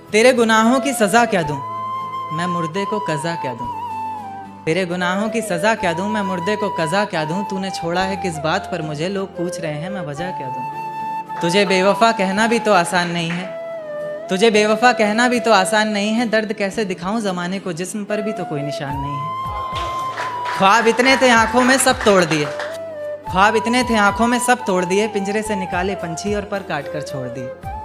तेरे गुनाहों की सज़ा क्या दूं, मैं मुर्दे को कज़ा क्या दूं। तेरे गुनाहों की सज़ा क्या दूं, मैं मुर्दे को कज़ा क्या दूं। तूने छोड़ा है किस बात पर मुझे, लोग पूछ रहे हैं मैं वजह क्या दूं। तुझे बेवफा कहना भी तो आसान नहीं है, तुझे बेवफा कहना भी तो आसान नहीं है। दर्द कैसे दिखाऊं ज़माने को, जिस्म पर भी तो कोई निशान नहीं है। ख्वाब इतने थे आंखों में सब तोड़ दिए, ख्वाब इतने थे आंखों में सब तोड़ दिए। पिंजरे से निकाले पंछी और पर काट कर छोड़ दिए।